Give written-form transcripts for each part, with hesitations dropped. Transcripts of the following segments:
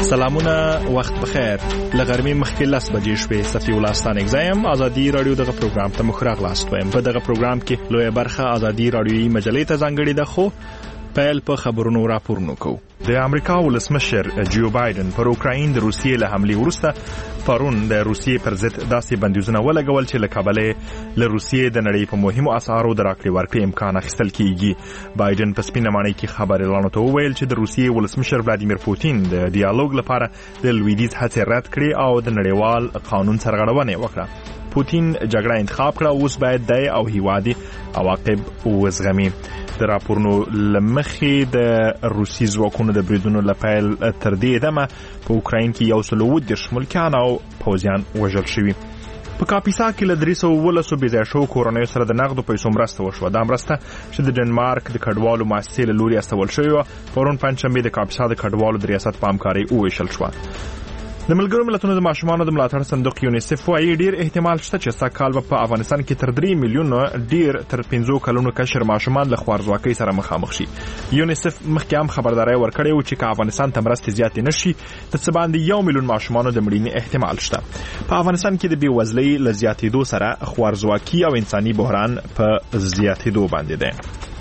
سلامونه، وخت بخیر. لغرمې مخکې 10 بجې شوې. صفي الله ستانک زایم. ازادي رادیو دغه پروګرام ته مخراغ لاست وایم. په دغه پروګرام کې لویه برخه ازادي رادیوي مجلې ته ځانګړې ده، خو پیل په خبرونو راپورونو کوو. د امریکا ولسمشر جو بایدن پر اوکراین د روسیې له حملې وروسته پرون د روسیې پر ضد داسې بندیزونه ولګول چې له کابل له روسیې د نړۍ په مهمو اسعارو د راکړې ورکړې امکان اخیستل کیږي. بایدن په سپینه ماڼۍ کې خبريالانو ته وویل چې د روسیې ولسمشر ولادیمیر پوتین د ډیالوګ لپاره د لویدیځ هڅې رد کړې او د نړیوال قانون سرغړونه وکړه. پوتین جګړه انتخاب کړه، اوس باید د او هیوادي عواقب وزغمي. د راپورونو لمخې د روسي ځواکونو د بریدونو لپاره تر دې دمه په اوکراین کې 110 ملکیان او پوځیان وژل شوي. په کاپیسا کې له 312 بې ځایه شوو کورنیو سره د نغدو پیسو مرسته وشوه. دا مرسته چې د ډنمارک د کډوالو مؤسسې له لوري استول شوې وه، پرون پنجشنبه د کاپیسا د کډوالو د ریاست په همکارۍ وویشل شوه. د ملګرو ملتونو د ماشومانو د ملاتړ صندوق یونیسف وايي ډیر احتمال شته چې سږکال په افغانستان کې تر 3 میلیونه ډیر تر 15 کلونو کشر ماشومان له خوارځواکۍ سره مخامخ شي. یونیسف مخکې هم خبرداري ورکړې و چې که افغانستان ته مرستې زیاتې نشي، د څه باندې 1 میلیون ماشومانو د مړینې احتمال شته. په افغانستان کې د بېوزلۍ له زیاتېدو سره خوارځواکي او انساني بحران په زیاتېدو باندې ده.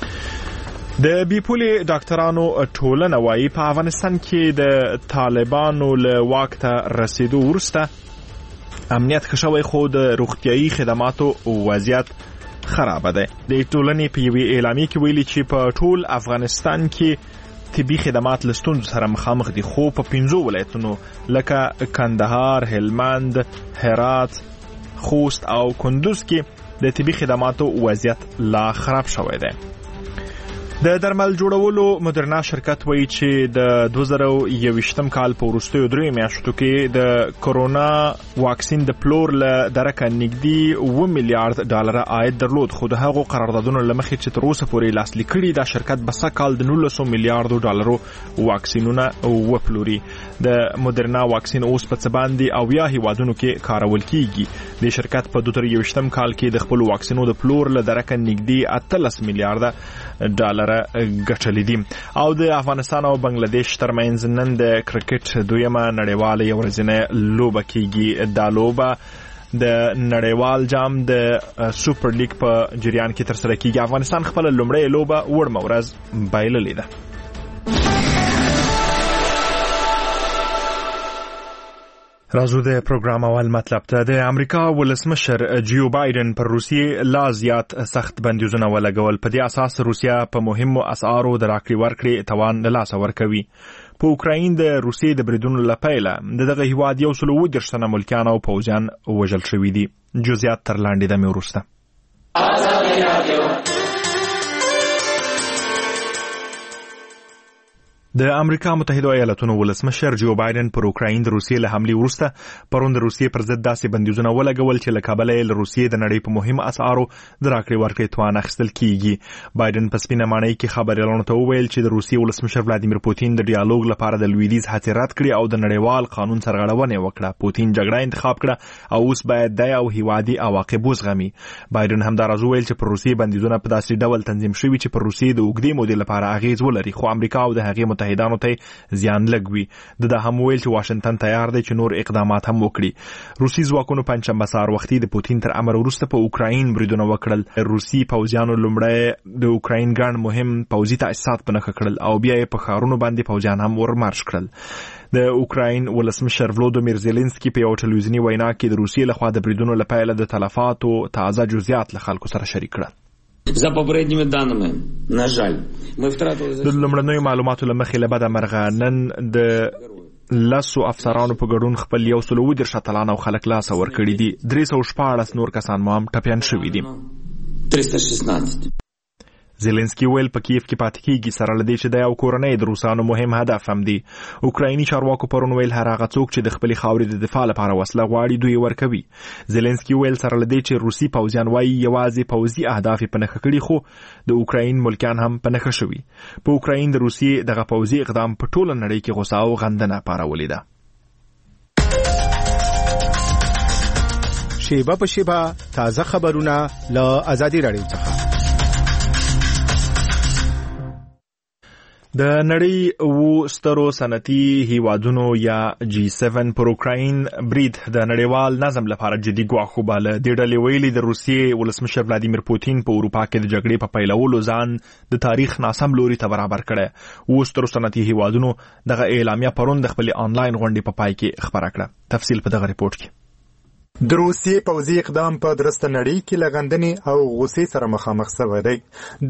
د بیپولي ډاکټرانو ټولنه وايي په افغانستان کې د طالبانو له واک ته رسیدو وروسته امنیت ښه شوی، خو د روغتیايي خدماتو وضعیت خراب ده. د ټولنې په یوې اعلامیه کې ویلي چې په ټول افغانستان کې طبي خدمات له ستونزو سره مخامخ دي، خو په 15 ولایتونو لکه کندهار، هلمند، هرات، خوست او کندوز کې د طبي خدماتو وضعیت لا خراب شوی دی. د درمل جوړولو مدرنا شرکت وایي چې د 2021 کال په وروستیو 3 میاشتو کې د کورونا واکسین د پلور له درکه نږدې 2 میلیارډ ډالر عاید درلود، خو د هغو قراردادونو له مخې چې تر اوسه پورې لاسلیک کړي دا شرکت به سږکال د 19 میلیارډو ډالرو واکسینونه وپلوري. د مدرنا واکسین اوس په څه باندې 80 هیوادونو کې کارول کیږي. د شرکت په 2021 کال کې د خپل واکسینو د پلور له درکه نږدې 18 میلیارډ ډالر ګټلې دي. او د افغانستان او بنگلاديش ترمنځ نن د کرکټ دویمه نړیواله یو ورځنۍ لوبه کیږي. دا لوبه د نړیوال جام د سوپر لیګ په جریان کې ترسره کیږي. افغانستان خپل لومړی لوبه وړمه ورځ بایللې ده. راځو د پروګرام اول مطلب ته. د امریکا ولسمشر جو بایدن پر روسیې لا زیات سخت بندیزونه ولګول. په دې اساس روسیا په مهمو اسعارو د راکړې ورکړې توان له لاسه ورکوي. په اوکراین د روسیې د بریدونو له پیله دغه هیواد 130 تنه ملکیان او پوځیان وژل شوي دي. جزئیات تر لاندې دمې وروسته. د امریکا متحده ایالاتونو ولسمشر جو بایدن پر اوکراین د روسیې له حملې وروسته پرون د روسیې پر ضد داسې بندیزونه ولګول چې له کابل له روسیې د نړۍ په مهمو اسعارو د راکړې ورکړې توان اخیستل کیږي. بایدن په سپینه ماڼۍ کې خبريالانو ته وویل چې د روسیې ولسمشر ولادیمیر پوتین د ډیالوګ لپاره د لویدیځ هڅې رد کړې او د نړیوال قانون سرغړونه وکړه. پوتین جګړه انتخاب کړه او اوس باید د او هیوادي عواقب وزغمي. بایدن همداراز وویل چې پر روسیې بندیزونه په داسې ډول تنظیم شوي چې پر روسیې د اوږدې مودې لپاره اغیز ولري، خو امریکا او د هغې متحدانو ته زیان لګوي. د هم ویل چې واشنگټن تیار دی چې نور اقدامات هم وکړي. روسي ځواکونو پنځشنبه سهار وختي د پوتین تر امر وروسته په اوکراین بریدونه وکړل. روسي پوځیانو لومړی د اوکراین ګڼ مهم پوځي تاسیسات په نښه کړل او بیا یې په ښارونو باندې پوځیان هم ورمارش کړل. د اوکراین ولسمشر ولودیمیر زيلنسکي په یو ټلویزیوني وینا کې د روسیې لخوا د بریدونو لپاره د تلفاتو تازه جزئیات له خلکو سره شریک کړل. За попередніми даними, на жаль, ми втратили... د لومړنیو معلوماتو له مخې له بده مرغه نن د 10 افسرانو په ګډون خپل 110 اتلان او خلک لاسه ورکړي دي. 314 نور کسان مو هم ټپیان شوي دي. 316 زيلنسکي ویل په کیف کې پاتې کیږي سره لدې چې د یو کورنۍ د روسانو مهم هدف هم دی. اوکرایني چارواکو پرون ویل هر هغه څوک چې د خپل خاورې د دفاع لپاره وسله غواړي دوی ورکوي. زيلنسکي ویل سره لدې چې روسي پوځیان وايي یوازې پوځي اهداف په نښه کړي، خو د اوکراین ملکیان هم په نښه شوي. په اوکراین د روسي دغه پوځي اقدام په ټوله نړۍ کې غوسه او غندنه پارولې ده. شیبه په شیبه تازه خبرونه له ازادي رادیو څخه. د نړۍ و سترو صنعتي هیوادونو یا G7 پر اوکراین برید د نړیوال نظم لپاره جدي ګواښ وباله. د ډلې ویلي د روسیې ولسمشر ولادیمیر پوتین په اروپا کې د جګړې په پیلولو ځان د تاریخ ناسم لوري ته برابر کړی. و سترو صنعتي هیوادونو دغه اعلامیه پرون د خپل آنلاین غونډې په پای کې خبره کړه. تفصیل په دغه ریپورت کې. د روسیې پوځي اقدام په درسته نړۍ کې لغندنې او غوسې سره مخامخ شوی دی.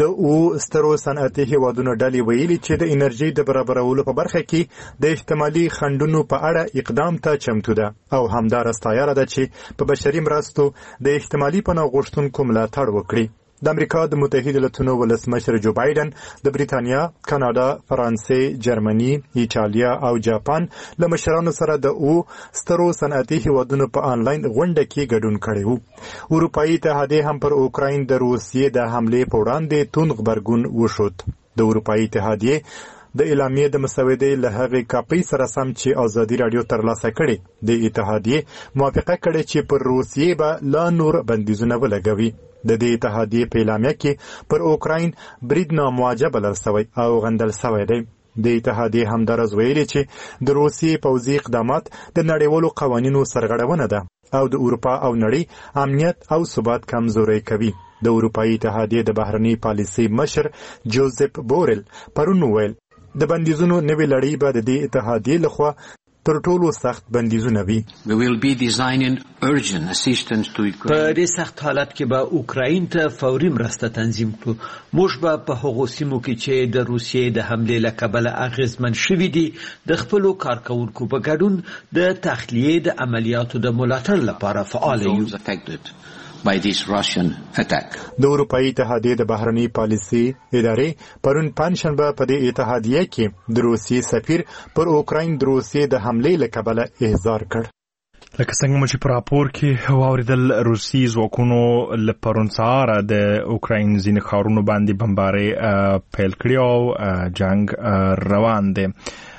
د سترو صنعتي هیوادونو ډلې ویلي چې د انرژي د برابرولو په برخه کې د احتمالي خنډونو په اړه اقدام ته چمتو ده او همدارس تیار ده چې په بشري مرستو د احتمالي پناه غوښتونکو ملاتړ وکړي. د امریکا د متحده ایالاتونو ولسمشر جو بایدن د بریتانیا، کاناډا، فرانسې، جرمني، ایټالیا او جاپان له مشرانو سره د سترو صنعتي هیوادونو په آنلاین غونډه کې ګډون کړی وو. اروپایي اتحادیه هم پر اوکراین د روسیې د حملې په وړاندې توند غبرګون وښود. د اروپایي اتحادیه د اعلامیې د مسودې له هغې کاپي سره سم چې ازادي رادیو ترلاسه کړي د اتحادیه موافقه کړې چې پر روسیې به لا نور بندیزونه ولګوي. د دې اتحادیې په اعلامیه کې پر اوکراین برید نامواجه بلل شوی او غندل شوی دی. د اتحادیې همدارس ویلي چې د روسیې پوځي اقدامات د نړیوالو قوانینو سرغړونه ده او د اروپا او نړۍ امنیت او ثبات کمزوری کوي. د اروپایي اتحادیې د بهرنۍ پالیسۍ مشر جوزف بورل پرون وویل د بندیزونو نوې لړۍ به د دې اتحادیې لخوا تر ټولو سخت بندیزونه وي. We will be designing urgent assistance to Ukraine. په دې سخت حالت کې به اوکراین ته فوري مرسته تنظیم کړو. موږ به په هغو سیمو کې چې د روسیې د حملې له کبله اغیزمن شوي دي د خپلو کارکوونکو په ګډون د تخلیې د عملیاتو د ملاتړ لپاره فعال یو. By this Russian attack. د اروپایي اتحادیې د بهرنۍ پالیسۍ ادارې پرون پنځشنبه په دې اتحادیه کې د روسیې سفیر پر اوکراین د روسیې د حملې له کبله احضار کړ. لکه څنګه چې په راپور کې واوریدل روسي ځواکونو له پرون سهار د اوکراین ځینې ښارونو باندې بمبارۍ پیل کړې او جنگ روان دی.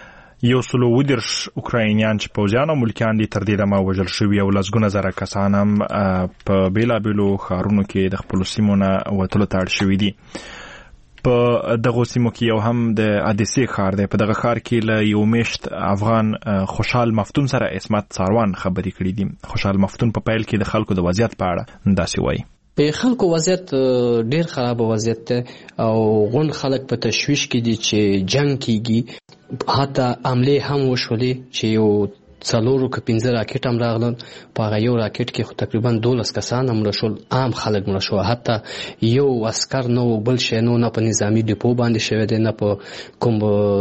130 اوکراینیان چې پوځیان او ملکیان دي تر دې دمه وژل شوي او لسګونه زره کسان هم په بیلابیلو ښارونو کې د خپلو سیمو نه وتلو ته اړ شوي دي. په دغو سیمو کې یو هم د ادیسې ښار دی. په دغه ښار کې له یو میشت افغان خوشحال مفتون سره عصمت ساروان خبرې کړې دي. خوشحال مفتون په پیل کې د خلکو د وضعیت په اړه داسې وایي. په خلکو وضعیت ډیر خراب وضعیت ده او غون خلک په تشویش کې دي چې جنگ کیږي. حتی عمله هم وشولې چې یو 4 که 15 راکټ هم راغلل. په هغه یو راکټ کې خو تقریبا 12 کسان هم مړه شول. عام خلک مړه شو. حتی یو عسكر نو بل شي نو نه په نظامی ډیپو باندې شوی دی نه په کوم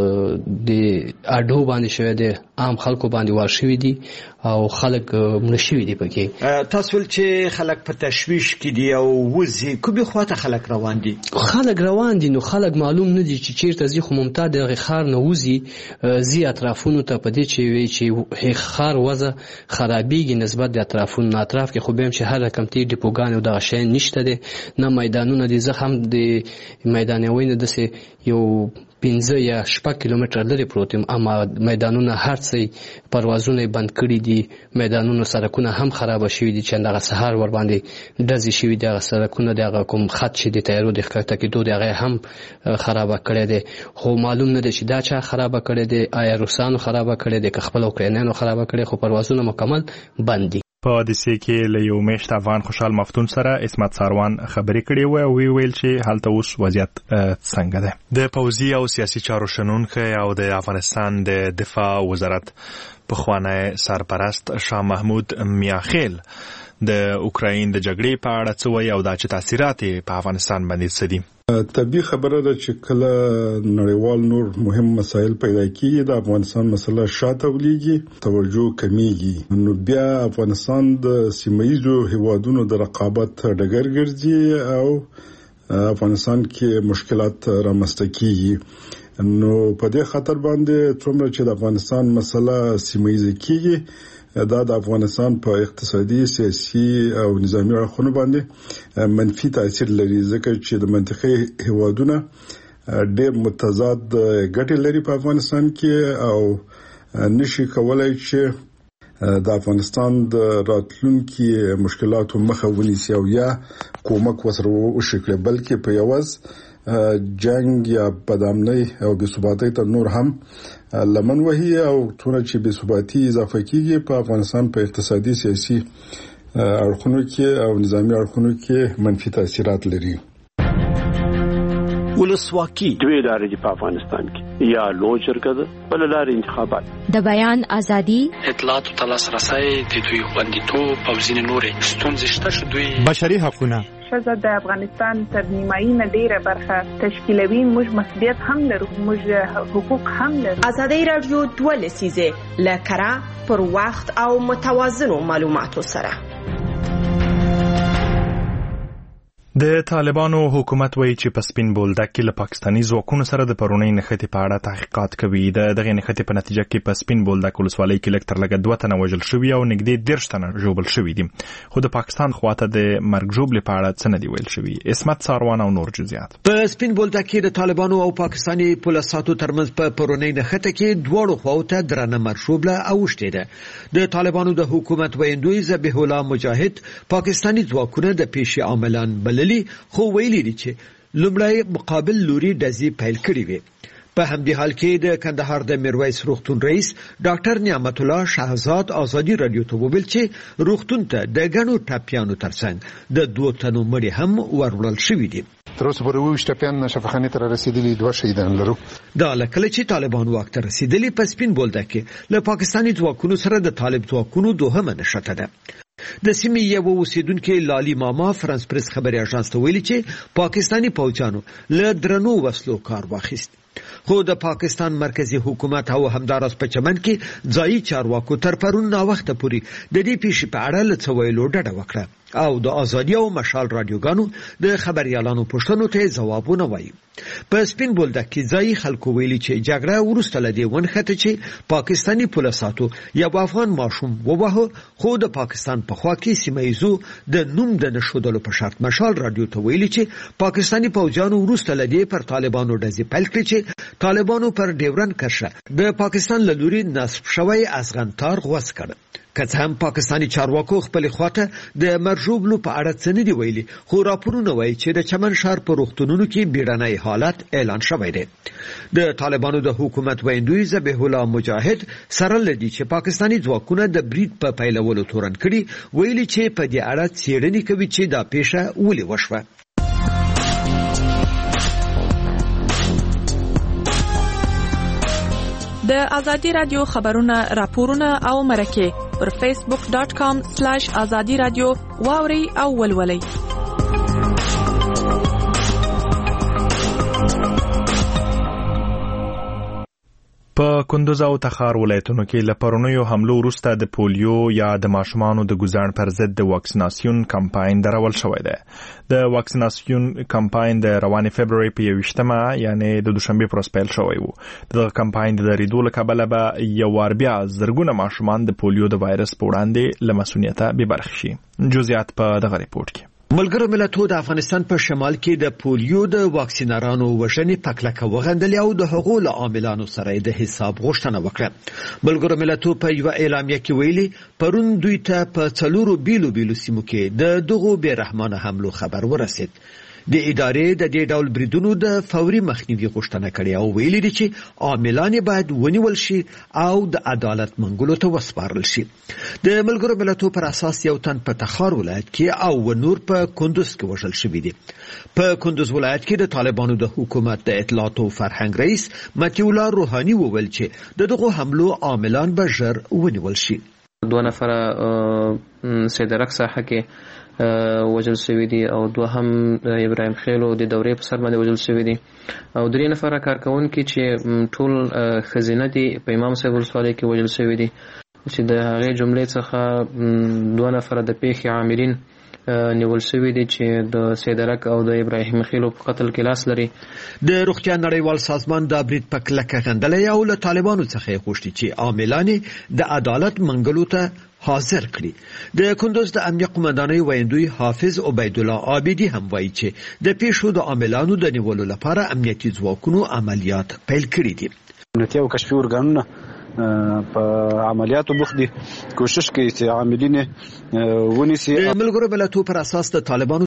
د اډو باندې شوی دی. عام خلکو باندې وار شوی دي او خلک مړه شوی دي پکې. تاسو چې خلک په تشویش کې دي او وزي کومه خواته خلک روان دي؟ خلک روان دي نو خلک معلوم نه دي چې چیرته ځي. خو ممتاز د خار نه وزي زی اطرافونو ته په دې چې وی چې خار وزه خرابېږي نسبت د اطرافونو. اطراف کې خو به هم چې هر رقم تی ډیپوګان او دغه شی نشته دي نه میدانونه دي. زه هم د میدانوي نه دسه یو 15 یا 6 کیلومتر لري پروت یم. اما میدانونه هر څه پروازونه بند کړي دي. میدانونو سرکونه هم خراب شوي دي چې دغه سهار ور باندې ډزې شوي دي. هغه سرکونه دغه کوم خط چې د تیارو د ښکته کېدو دغه هم خراب کړي دي. خو معلوم نه دي چې دا چا خراب کړي دي. آیا روسانو خراب کړي دي که خپل اوکراینانو خراب کړي. خو پروازونه مکمل بند دي. په دې کې له یو میشت افغان خوشحال مفتون سره عصمت ساروان خبرې کړې و او ویل چې هلته اوس وضعیت څنګه ده. د پوځي او سیاسي چارو شنونکی او د افغانستان د دفاع وزارت پخوانی سرپرست شاه محمود میاخیل د اوکراین د جګړې په اړه څه وایي او دا چې تاثیرات په افغانستان باندې څه دي. طبیعي خبره ده چې کله نړیوال نور مهم مسایل پیدا کیږي د افغانستان مسله شاته ولېږي توجه کمیږي نو بیا افغانستان د سیمایي هیوادونو د رقابت ډګر ګرځي او افغانستان کې مشکلات رامنځته کیږي. نو په دې خاطر باندې څومره چې د افغانستان مسله سیمایي کیږي دا د افغانستان په اقتصادي سیاسي او نظامی اړخونو باندې منفي تاثیر لري ځکه چې د منطقې هیوادونه ډېر متضاد ګټې لري په افغانستان کې او نشي کولای چې د افغانستان د راتلونکي مشکلاتو مخه ونیسي او یا کومک وسره وشي بلکې په یوازې جنگ یا بدامنۍ او بېثباتۍ ته نور هم لمن وهي او څومره چې بېثباتي اضافه کیږي په افغانستان په اقتصادي سیاسي اړخونو کې او نظامی اړخونو کې منفي تاثیرات لري. ولسواکي دوی لارې په افغانستان کې یا لوی جرګه ده بل لارې انتخابات د بیان ازادي اطلاعات او لاسرسي د دوی خوندیتوب او ځینې نورې ستونزې شته چې دوی بشري حقوقونه ښځه د افغانستان تر نیمایي نه ډیره برخه تشکیلوي. موږ مسؤلیت هم لرو، موږ حقوق هم لرو. ازادي رادیو 2 لسیزه لکره پر وخت او متوازنو معلوماتو سره. د طالبانو حکومت وایي چې په سپین بولدک کې له پاکستاني ځواکونو سره د پرونۍ نښتې په اړه تحقیقات کوي. دغه نښتې په نتیجه کې په سپین بولدک ولسوالۍ کې لږ تر لږه 2 تنه وژل شوي او نږدې 10 تنه ژوبل شوي دي. خو د پاکستان خواته د مرګ ژوبلې په اړه څه نه دي ویل شوي. اسمت ساروان او نور جزئیات. په سپین بولدک کې د طالبانو او پاکستاني پولیسو ترمنځ په پرونۍ نښته کې دواړو خواو ته درنه مرګ ژوبله اوښتې ده. د طالبانو د حکومت ویندوی ذبیح الله مجاهد پاکستاني ځواکونه د پیشي عاملان بللي، خو ویلي دي چې لومړی مقابل لوري ډزې پیل کړې وي. په همدې حال کې د کندهار د میرویس روغتون رئیس ډاکټر نعمت الله شهزاد ازادي رادیو ته وویل چې روغتون ته د غنو ټاپیانو ترڅنګ د 2 تنو مړي هم ورولل شوي دي. تر اوسه پورې 20 ټاپیان شفاخانې ته رسیدلي، 2 شهیدان لرو. دا لکه چې طالبان واک ته رسیدلي په سپین بولدک کې له پاکستاني ځواکونو سره د طالب ځواکونو دوهمه نښته ده. د سیمې یو اوسیدونکو لالی ماما فرانس پریس خبري اژانس ته ویلي چې پاکستاني پوځیانو له درنو وسلو کار واخیست. خو د پاکستان مرکزی حکومت او همدارس په چمن کې ځایي چارواکو تر پرون نا وخت پورې د دې پیښې په اړه لڅویلو ډډه وکړه او د ازادي او مشال رادیوګانو د خبريالانو پوښتنو ته ځوابونه وایي. په سپین بولدک کې ځایي خلکو ویلي چې جګړه ورسته لدی ونخته چې پاکستاني پولیسو یو افغان ماشوم ووهه، خو د پاکستان په خوا کې سیمایزو د نوم د نشودلو په شرط مشال رادیو ته ویلي چې پاکستاني پوځیانو ورسته لدی پر طالبانو ډزې پیل کړې چې طالبانو پر ډیورن کرښه د پاکستان له لوري نصب شوی افغانتار غوس کړ. که هم پاکستاني چارواکو خپل خواته د مرجوبلو په اړه څه نه دی ویلي، خو راپورونه وایي چې د چمن شهر په روغتونونو کې بیړنی حالت اعلان شوی دی. د طالبانو د حکومت ویندوی ذبیح الله مجاهد سره لدی چې پاکستاني ځواکونه د برید په پیلولو تورن کړي، ویلي چې په دې اړه څېړنې کوي چې دا پیښه ولې وشوه. د ازادي رادیو خبرونه، راپورونه او مرکه پر facebook.com/azadi radio واوري او ولولئ. په کندوز او تخار ولایتونو کې له پرونیو حملو وروسته د پولیو یا د ماشومانو د ګزاڼ پر ضد د واکسیناسیون کمپاین درول شوی دی. د واکسیناسیون کمپاین د روانې فبروري په 21مه یعنی د دوشنبه پر ورځ پیل شوی وو. د کمپاین د دریدو له کبله به یو وار بیا زرګونه ماشومان د پولیو د وایرس په وړاندې له مسؤلیته بې برخې شي. جزئیات په دغه ریپورت کې. ملګرو ملتونو د افغانستان په شمال کې د پولیو د واکسینرانو وژنې په کلکه وغندلې او د حقوقو عاملانو سره د حساب غوښتنه وکړه. ملګرو ملتونو په یو اعلامیه کې ویلي پرون دوی ته په 4 بیلو سیمو کې د دغو بې رحمانه حملو خبر ورسید. د ادارې د دې ډول بریدونو د فوري مخنیوي غوښتنه کړې او ویلي دي چې عاملان باید ونیول شي او د عدالت منګولو ته وسپارل شي. د ملګرو ملتونو پر اساس یو تن په تخار ولایت کې او نور په کندوز کې وژل شوی دی. په کندوز ولایت کې د طالبانو د حکومت د اطلاعات او فرهنګ رئیس متي الله روحاني وویل چې دغه حملو عاملان به ژر ونیول شي. 2 نفر سیدرک ساحه کې وجل شوی دي او 2 هم ابراهیم خیلو د دورې په سر باندې وجل شوی دي او 3 نفر کارکونکي چې ټول خزینه دي په امام صاحب ولسوالۍ کې وجل شوی دي چې د هغه جملې څخه 2 نفر د پیښې عاملین نیول شوی دي چې د سیدرک او د ابراهیم خیلو په قتل کې لاس لري. د روغتیا نړیوال سازمان د برید په کلکه غندلې او له طالبانو څخه غوښتي چې عاملان د عدالت منګلو ته حاضر کړي. د کندوز د امنیت قومندانۍ ویندوی حافظ عبید الله عابدی هم وایي چې د پیښو د عاملانو د نیولو لپاره امنیتي ځواکونو عملیات پیل کړي دي. امنیتي او کشفي ارګانونه په عملیاتو بوخت دي، کوشش کوي چې عاملین ونیسي. د ملګرو ملتونو پر اساس د طالبانو